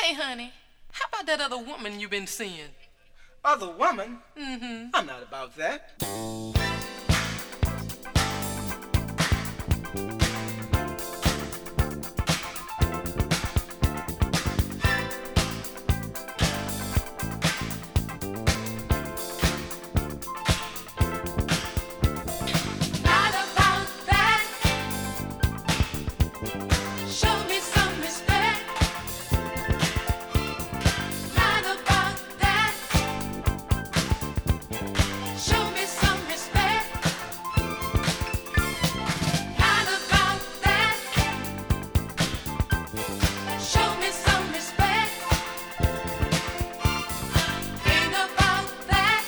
Hey, honey, how about that other woman you've been seeing? Other woman? Mm-hmm. I'm not about that. Not about that. Show me some respect. Not about that. Show me some respect. Not about that. Show me some respect. Ain't about that.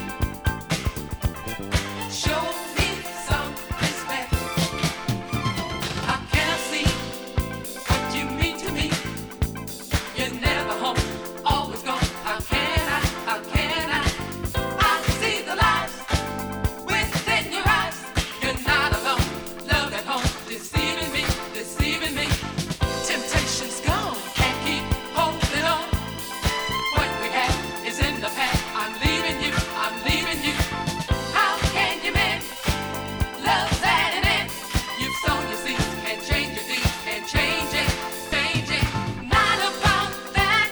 Show me some respect. How can I see what you mean to me? You're never home, always gone. How can I? How can I? I see the lies within your eyes. You're not alone, love at home, deceiving me, deceiving me. Temptation's gone, can't keep holding on. What we had is in the past. I'm leaving you, I'm leaving you. How can you mend? Love's at an end. You've sown your seeds, can't change your deeds, can't change it, change it. Not about that.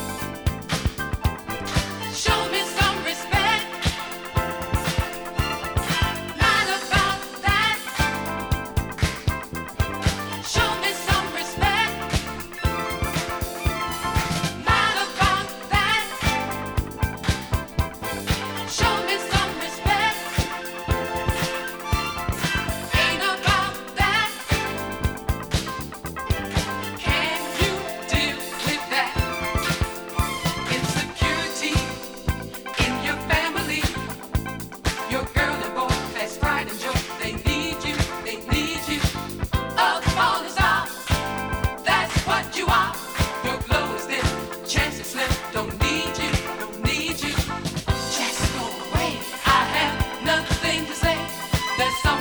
Show me some respect. Not about that. Show me some respect. Not about that. Show me some respect. Ain't about that. Can you deal with that? Insecurity in your family. Your girl and boy has pride and joy. They need you, they need you. A falling star, that's what you are. Your glow is dim, chances slip. Don't need you, don't need you. Just go away. I have nothing to say. There's so